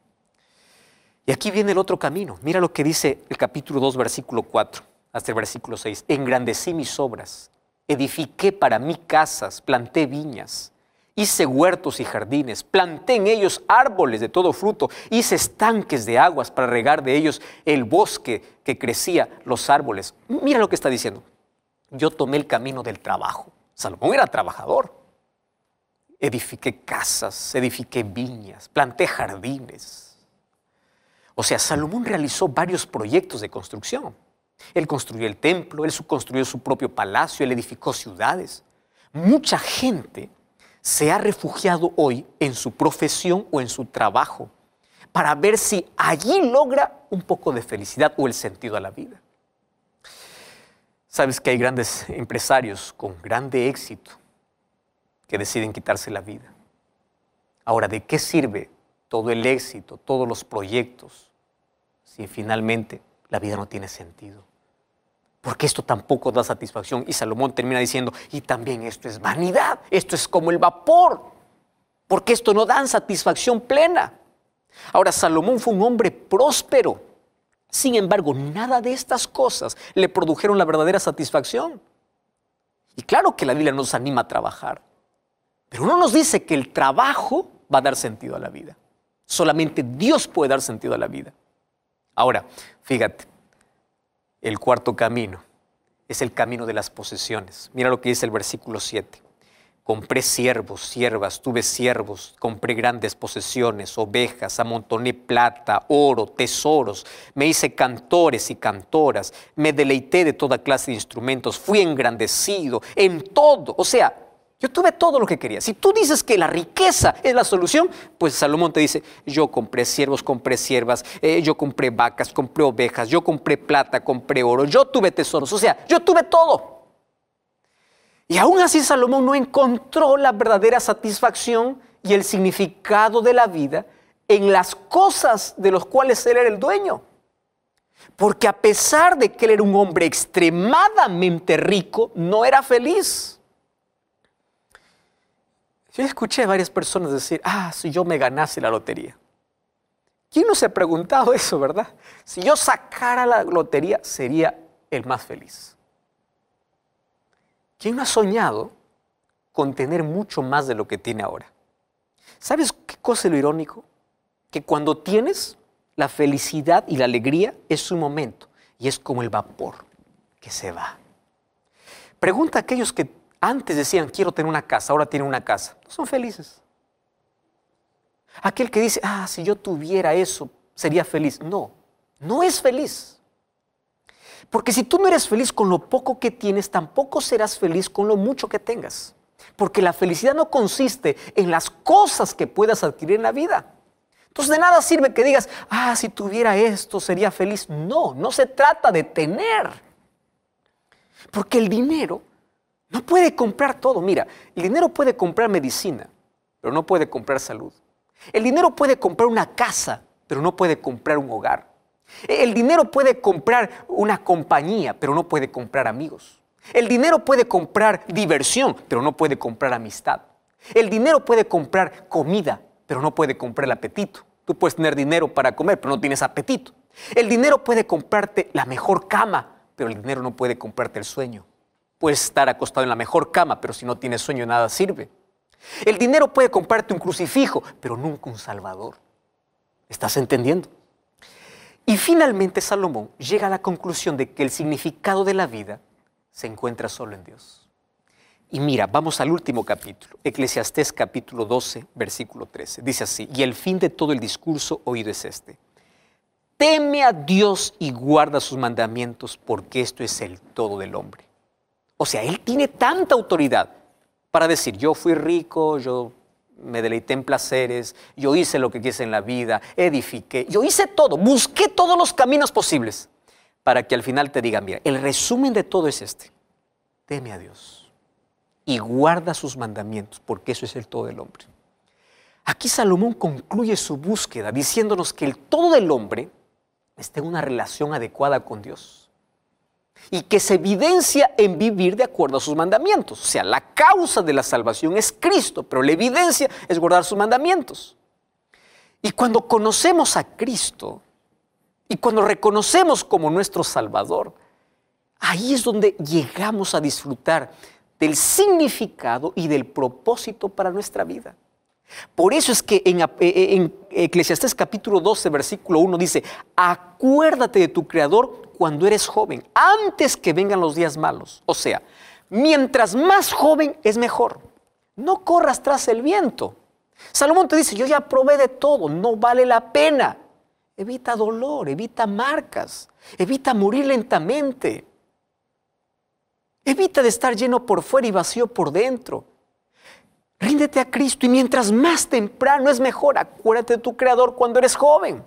S2: Y aquí viene el otro camino. Mira lo que dice el capítulo 2, versículo 4, hasta el versículo 6. Engrandecí mis obras, edifiqué para mí casas, planté viñas, hice huertos y jardines, planté en ellos árboles de todo fruto, hice estanques de aguas para regar de ellos el bosque que crecía, los árboles. Mira lo que está diciendo. Yo tomé el camino del trabajo. Salomón era trabajador. Edifiqué casas, edifiqué viñas, planté jardines. O sea, Salomón realizó varios proyectos de construcción. Él construyó el templo, él construyó su propio palacio, él edificó ciudades. Mucha gente se ha refugiado hoy en su profesión o en su trabajo para ver si allí logra un poco de felicidad o el sentido a la vida. Sabes que hay grandes empresarios con grande éxito que deciden quitarse la vida. Ahora, ¿de qué sirve todo el éxito, todos los proyectos, si finalmente la vida no tiene sentido? Porque esto tampoco da satisfacción. Y Salomón termina diciendo, y también esto es vanidad, esto es como el vapor, porque esto no da satisfacción plena. Ahora, Salomón fue un hombre próspero. Sin embargo, nada de estas cosas le produjeron la verdadera satisfacción. Y claro que la Biblia nos anima a trabajar, pero no nos dice que el trabajo va a dar sentido a la vida. Solamente Dios puede dar sentido a la vida. Ahora, fíjate, el cuarto camino es el camino de las posesiones. Mira lo que dice el versículo 7. Compré siervos, siervas, tuve siervos, compré grandes posesiones, ovejas, amontoné plata, oro, tesoros, me hice cantores y cantoras, me deleité de toda clase de instrumentos, fui engrandecido en todo. O sea, yo tuve todo lo que quería. Si tú dices que la riqueza es la solución, pues Salomón te dice, yo compré siervos, compré siervas, yo compré vacas, compré ovejas, yo compré plata, compré oro, yo tuve tesoros, o sea, yo tuve todo. Y aún así Salomón no encontró la verdadera satisfacción y el significado de la vida en las cosas de las cuales él era el dueño. Porque a pesar de que él era un hombre extremadamente rico, no era feliz. Yo escuché a varias personas decir, si yo me ganase la lotería. ¿Quién no se ha preguntado eso, verdad? Si yo sacara la lotería, sería el más feliz. ¿Quién no ha soñado con tener mucho más de lo que tiene ahora? ¿Sabes qué cosa es lo irónico? Que cuando tienes, la felicidad y la alegría es un momento y es como el vapor que se va. Pregunta a aquellos que antes decían, quiero tener una casa, ahora tienen una casa. No son felices. Aquel que dice, si yo tuviera eso, sería feliz. No, no es feliz. Porque si tú no eres feliz con lo poco que tienes, tampoco serás feliz con lo mucho que tengas. Porque la felicidad no consiste en las cosas que puedas adquirir en la vida. Entonces de nada sirve que digas, si tuviera esto sería feliz. No, no se trata de tener. Porque el dinero no puede comprar todo. Mira, el dinero puede comprar medicina, pero no puede comprar salud. El dinero puede comprar una casa, pero no puede comprar un hogar. El dinero puede comprar una compañía, pero no puede comprar amigos. El dinero puede comprar diversión, pero no puede comprar amistad. El dinero puede comprar comida, pero no puede comprar el apetito. Tú puedes tener dinero para comer, pero no tienes apetito. El dinero puede comprarte la mejor cama, pero el dinero no puede comprarte el sueño. Puedes estar acostado en la mejor cama, pero si no tienes sueño, nada sirve. El dinero puede comprarte un crucifijo, pero nunca un salvador. ¿Estás entendiendo? Y finalmente Salomón llega a la conclusión de que el significado de la vida se encuentra solo en Dios. Y mira, vamos al último capítulo, Eclesiastés capítulo 12, versículo 13. Dice así, y el fin de todo el discurso oído es este. Teme a Dios y guarda sus mandamientos, porque esto es el todo del hombre. O sea, él tiene tanta autoridad para decir, yo fui rico, yo me deleité en placeres, yo hice lo que quise en la vida, edifiqué, yo hice todo, busqué todos los caminos posibles para que al final te digan, mira, el resumen de todo es este, teme a Dios y guarda sus mandamientos, porque eso es el todo del hombre. Aquí Salomón concluye su búsqueda diciéndonos que el todo del hombre esté en una relación adecuada con Dios y que se evidencia en vivir de acuerdo a sus mandamientos. O sea, la causa de la salvación es Cristo, pero la evidencia es guardar sus mandamientos. Y cuando conocemos a Cristo y cuando reconocemos como nuestro Salvador, ahí es donde llegamos a disfrutar del significado y del propósito para nuestra vida. Por eso es que en Eclesiastés capítulo 12, versículo 1 dice: acuérdate de tu Creador cuando eres joven, antes que vengan los días malos. O sea, mientras más joven es mejor. No corras tras el viento. Salomón te dice: yo ya probé de todo, no vale la pena. Evita dolor, evita marcas, evita morir lentamente. Evita de estar lleno por fuera y vacío por dentro. Ríndete a Cristo y mientras más temprano es mejor. Acuérdate de tu Creador cuando eres joven.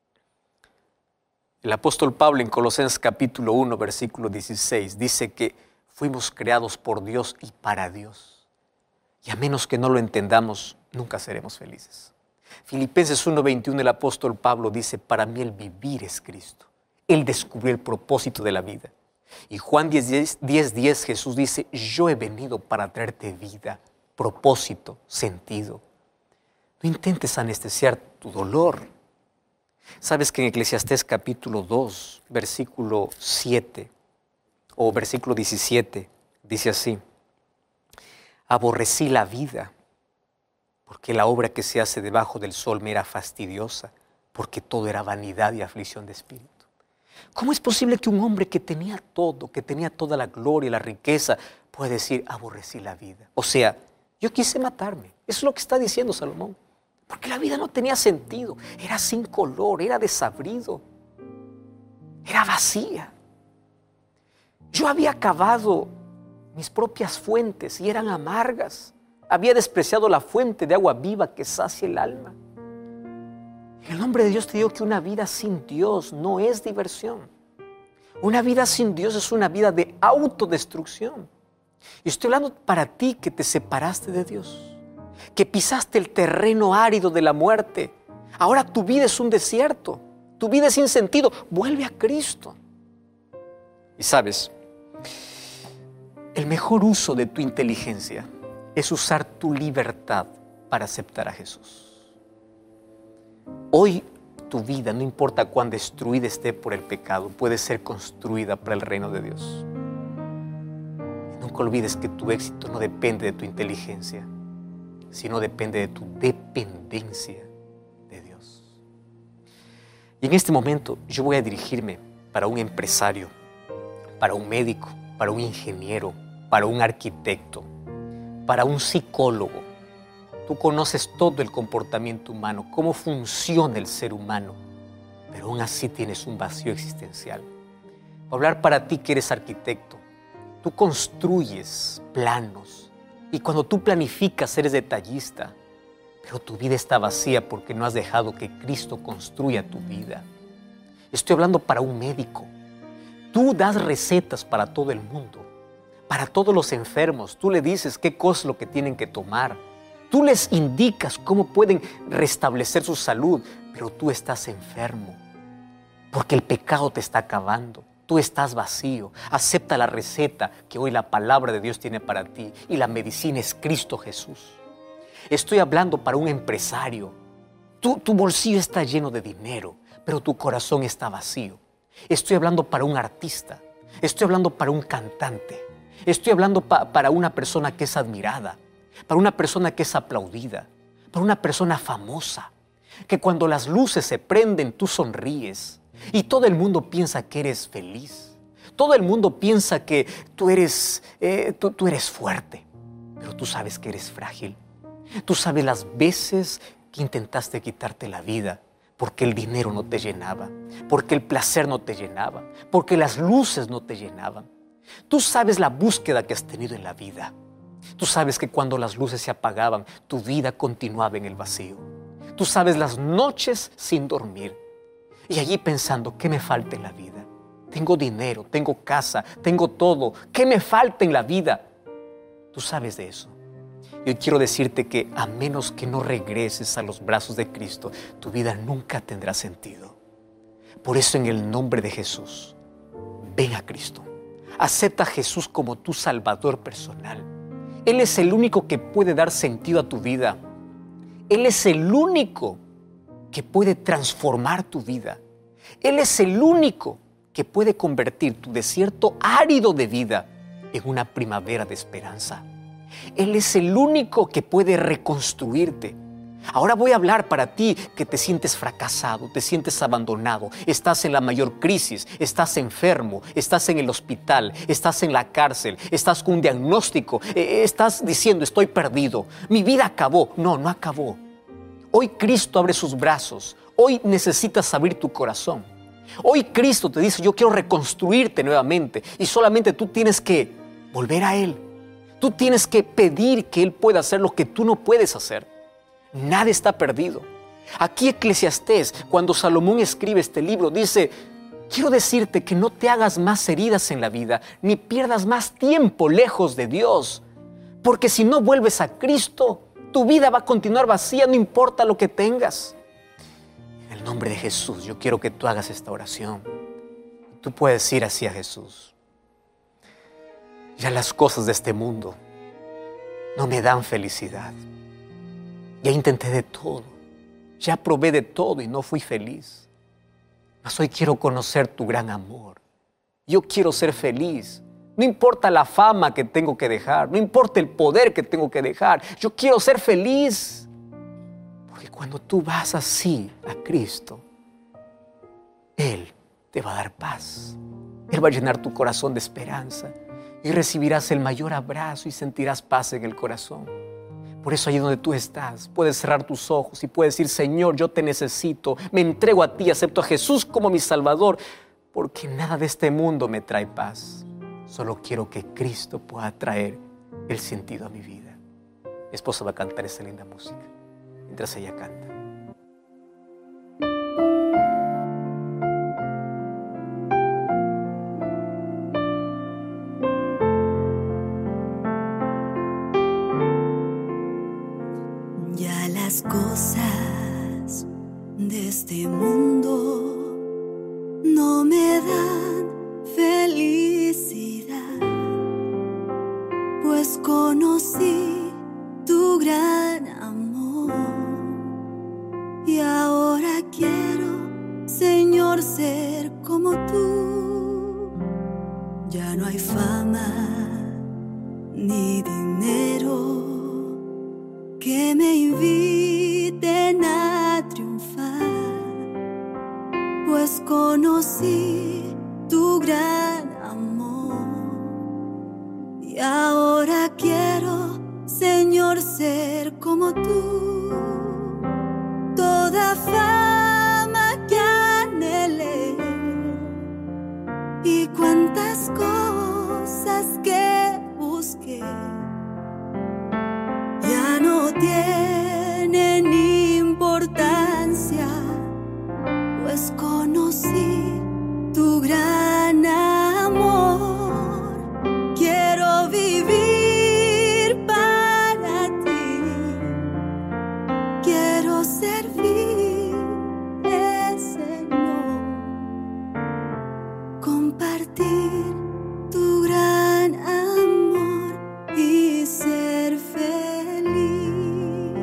S2: El apóstol Pablo en Colosenses capítulo 1, versículo 16, dice que fuimos creados por Dios y para Dios. Y a menos que no lo entendamos, nunca seremos felices. Filipenses 1:21, el apóstol Pablo dice: para mí el vivir es Cristo. Él descubrió el propósito de la vida. Y Juan 10:10, Jesús dice: yo he venido para traerte vida, propósito, sentido. No intentes anestesiar tu dolor. Sabes que en Eclesiastés capítulo 2, versículo 7 o versículo 17, dice así: aborrecí la vida, porque la obra que se hace debajo del sol me era fastidiosa, porque todo era vanidad y aflicción de espíritu. ¿Cómo es posible que un hombre que tenía todo, que tenía toda la gloria y la riqueza, puede decir: aborrecí la vida? O sea, yo quise matarme. Eso es lo que está diciendo Salomón. Porque la vida no tenía sentido. Era sin color, era desabrido, era vacía. Yo había cavado mis propias fuentes y eran amargas. Había despreciado la fuente de agua viva que sacia el alma. En el nombre de Dios te digo que una vida sin Dios no es diversión. Una vida sin Dios es una vida de autodestrucción. Y estoy hablando para ti que te separaste de Dios, que pisaste el terreno árido de la muerte. Ahora tu vida es un desierto, tu vida es sin sentido. Vuelve a Cristo. Y sabes, el mejor uso de tu inteligencia es usar tu libertad para aceptar a Jesús. Hoy tu vida, no importa cuán destruida esté por el pecado, puede ser construida para el reino de Dios. Nunca olvides que tu éxito no depende de tu inteligencia, sino depende de tu dependencia de Dios. Y en este momento yo voy a dirigirme para un empresario, para un médico, para un ingeniero, para un arquitecto, para un psicólogo. Tú conoces todo el comportamiento humano, cómo funciona el ser humano, pero aún así tienes un vacío existencial. Voy a hablar para ti que eres arquitecto. Tú construyes planos y cuando tú planificas eres detallista, pero tu vida está vacía porque no has dejado que Cristo construya tu vida. Estoy hablando para un médico. Tú das recetas para todo el mundo, para todos los enfermos. Tú le dices qué cosa es lo que tienen que tomar. Tú les indicas cómo pueden restablecer su salud, pero tú estás enfermo porque el pecado te está acabando. Tú estás vacío. Acepta la receta que hoy la palabra de Dios tiene para ti y la medicina es Cristo Jesús. Estoy hablando para un empresario. Tu bolsillo está lleno de dinero, pero tu corazón está vacío. Estoy hablando para un artista. Estoy hablando para un cantante. Estoy hablando para una persona que es admirada, para una persona que es aplaudida, para una persona famosa, que cuando las luces se prenden tú sonríes. Y todo el mundo piensa que eres feliz. Todo el mundo piensa que tú eres fuerte. Pero tú sabes que eres frágil. Tú sabes las veces que intentaste quitarte la vida porque el dinero no te llenaba, porque el placer no te llenaba, porque las luces no te llenaban. Tú sabes la búsqueda que has tenido en la vida. Tú sabes que cuando las luces se apagaban, tu vida continuaba en el vacío. Tú sabes las noches sin dormir. Y allí pensando, ¿qué me falta en la vida? Tengo dinero, tengo casa, tengo todo. ¿Qué me falta en la vida? Tú sabes de eso. Yo quiero decirte que a menos que no regreses a los brazos de Cristo, tu vida nunca tendrá sentido. Por eso, en el nombre de Jesús, ven a Cristo. Acepta a Jesús como tu Salvador personal. Él es el único que puede dar sentido a tu vida. Él es el único que puede transformar tu vida. Él es el único que puede convertir tu desierto árido de vida en una primavera de esperanza. Él es el único que puede reconstruirte. Ahora voy a hablar para ti que te sientes fracasado, te sientes abandonado, estás en la mayor crisis, estás enfermo, estás en el hospital, estás en la cárcel, estás con un diagnóstico, estás diciendo estoy perdido, mi vida acabó. No, no acabó. Hoy Cristo abre sus brazos, hoy necesitas abrir tu corazón. Hoy Cristo te dice yo quiero reconstruirte nuevamente y solamente tú tienes que volver a Él. Tú tienes que pedir que Él pueda hacer lo que tú no puedes hacer. Nada está perdido. Aquí Eclesiastés, cuando Salomón escribe este libro, dice, quiero decirte que no te hagas más heridas en la vida, ni pierdas más tiempo lejos de Dios. Porque si no vuelves a Cristo, tu vida va a continuar vacía, no importa lo que tengas. En el nombre de Jesús, yo quiero que tú hagas esta oración. Tú puedes decir así a Jesús. Ya las cosas de este mundo no me dan felicidad. Ya intenté de todo, ya probé de todo y no fui feliz. Mas hoy quiero conocer tu gran amor. Yo quiero ser feliz. No importa la fama que tengo que dejar, no importa el poder que tengo que dejar. Yo quiero ser feliz. Porque cuando tú vas así a Cristo, Él te va a dar paz. Él va a llenar tu corazón de esperanza y recibirás el mayor abrazo y sentirás paz en el corazón. Por eso, allí donde tú estás, puedes cerrar tus ojos y puedes decir, Señor, yo te necesito, me entrego a ti, acepto a Jesús como mi Salvador, porque nada de este mundo me trae paz. Solo quiero que Cristo pueda traer el sentido a mi vida. Mi esposa va a cantar esta linda música mientras ella canta.
S3: Las cosas de este mundo no me dan felicidad, pues conocí tu gran amor y ahora quiero, Señor, ser como tú. Ya no hay fama ni dinero que me inviten a triunfar, pues conocí tu gran amor y ahora quiero, Señor, ser como tú. Toda fama que anhelé y cuantas cosas que busqué ya no tienen importancia, pues conocí tu gran amor. Quiero vivir para ti, quiero servirte, Señor, compartir tu gran amor y ser feliz.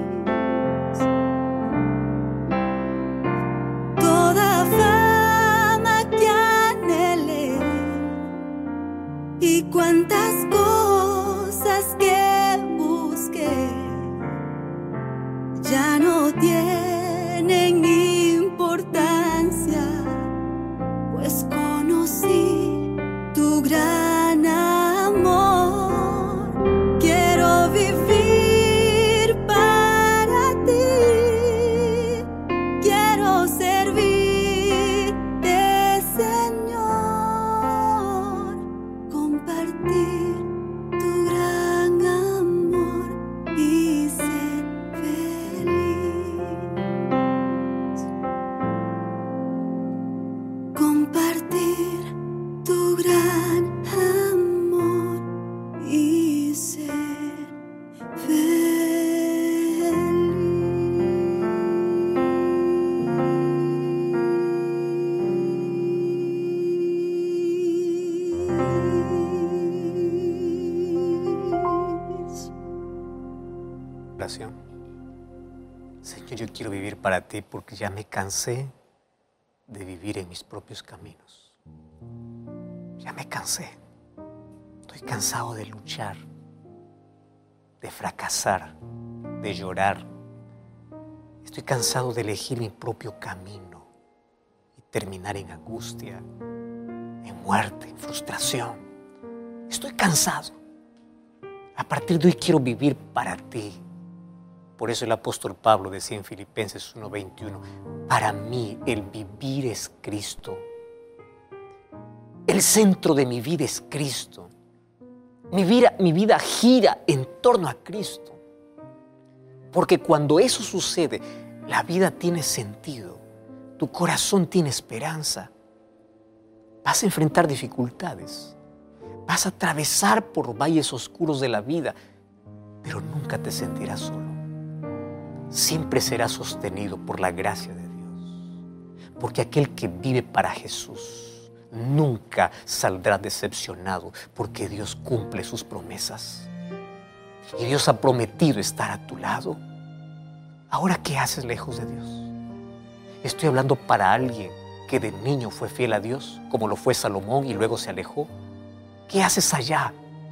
S2: oración. Señor, yo quiero vivir para ti porque ya me cansé de vivir en mis propios caminos. Ya me cansé. Estoy cansado de luchar, de fracasar, de llorar. Estoy cansado de elegir mi propio camino y terminar en angustia, en muerte, en frustración. Estoy cansado. A partir de hoy quiero vivir para ti. Por eso el apóstol Pablo decía en Filipenses 1:21, para mí el vivir es Cristo. El centro de mi vida es Cristo. Mi vida gira en torno a Cristo. Porque cuando eso sucede, la vida tiene sentido. Tu corazón tiene esperanza. Vas a enfrentar dificultades. Vas a atravesar por valles oscuros de la vida, pero nunca te sentirás solo. Siempre serás sostenido por la gracia de Dios. Porque aquel que vive para Jesús nunca saldrá decepcionado, porque Dios cumple sus promesas. Y Dios ha prometido estar a tu lado. Ahora, ¿qué haces lejos de Dios? Estoy hablando para alguien que de niño fue fiel a Dios, como lo fue Salomón y luego se alejó. ¿Qué haces allá?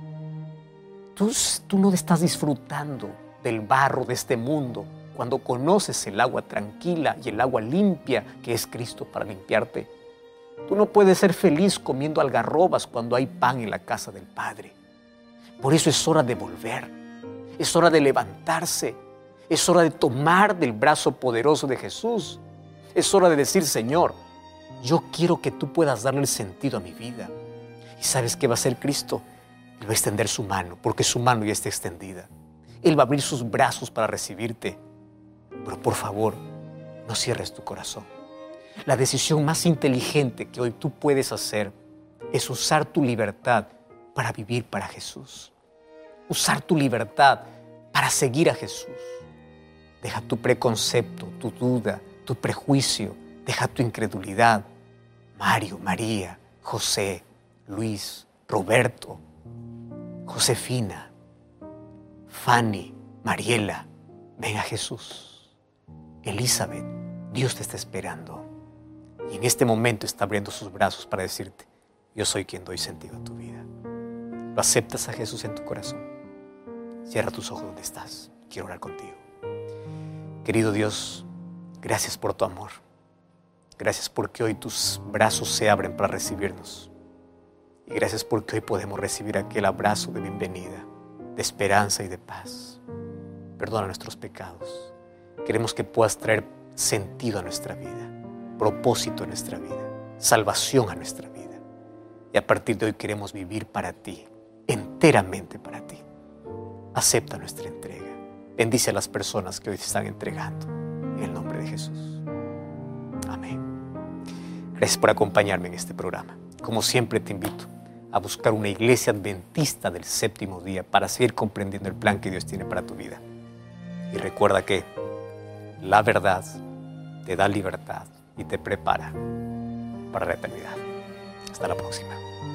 S2: Tú no estás disfrutando del barro de este mundo cuando conoces el agua tranquila y el agua limpia que es Cristo para limpiarte. Tú no puedes ser feliz comiendo algarrobas cuando hay pan en la casa del Padre. Por eso es hora de volver. Es hora de levantarse. Es hora de tomar del brazo poderoso de Jesús. Es hora de decir, Señor, yo quiero que tú puedas darle el sentido a mi vida. ¿Y sabes qué va a hacer Cristo? Él va a extender su mano, porque su mano ya está extendida. Él va a abrir sus brazos para recibirte. Pero por favor, no cierres tu corazón. La decisión más inteligente que hoy tú puedes hacer es usar tu libertad para vivir para Jesús. Usar tu libertad para seguir a Jesús. Deja tu preconcepto, tu duda, tu prejuicio. Deja tu incredulidad. Mario, María, José, Luis, Roberto, Josefina, Fanny, Mariela, ven a Jesús. Elizabeth, Dios te está esperando. Y en este momento está abriendo sus brazos para decirte, yo soy quien doy sentido a tu vida. ¿Lo aceptas a Jesús en tu corazón? Cierra tus ojos donde estás. Quiero orar contigo. Querido Dios, gracias por tu amor. Gracias porque hoy tus brazos se abren para recibirnos. Y gracias porque hoy podemos recibir aquel abrazo de bienvenida, de esperanza y de paz. Perdona nuestros pecados. Queremos que puedas traer sentido a nuestra vida, propósito a nuestra vida, salvación a nuestra vida. Y a partir de hoy queremos vivir para ti, enteramente para ti. Acepta nuestra entrega. Bendice a las personas que hoy se están entregando. En el nombre de Jesús. Amén. Gracias por acompañarme en este programa. Como siempre te invito a buscar una iglesia adventista del séptimo día para seguir comprendiendo el plan que Dios tiene para tu vida. Y recuerda que la verdad te da libertad y te prepara para la eternidad. Hasta la próxima.